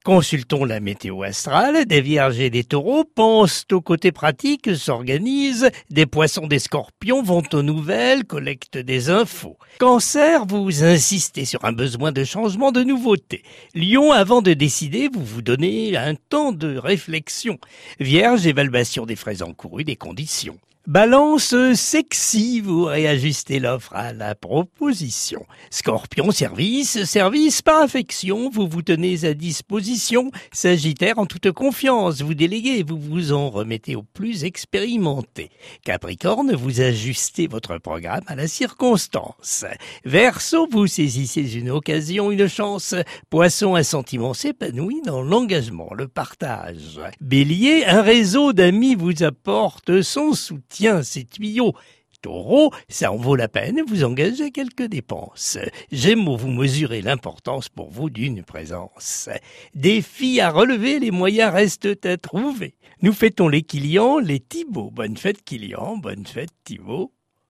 Consultons la météo astrale, des vierges et des taureaux pensent au côté pratique, s'organisent, des poissons, des scorpions vont aux nouvelles, collectent des infos. Cancer, vous insistez sur un besoin de changement, de nouveauté. Lion, avant de décider, vous vous donnez un temps de réflexion. Vierge, évaluation des frais encourus, des conditions. Balance sexy, vous réajustez l'offre à la proposition. Scorpion, service par affection, vous vous tenez à disposition. Sagittaire, en toute confiance, vous déléguez, vous vous en remettez aux plus expérimentés. Capricorne, vous ajustez votre programme à la circonstance. Verseau, vous saisissez une occasion, une chance. Poisson, un sentiment s'épanouit dans l'engagement, le partage. Bélier, un réseau d'amis vous apporte son soutien. Ces tuyaux. Taureau, ça en vaut la peine, vous engagez quelques dépenses. Gémeaux, vous mesurez l'importance pour vous d'une présence. Défi à relever, les moyens restent à trouver. Nous fêtons les Kilian, les Thibaut. Bonne fête Kilian, bonne fête Thibaut.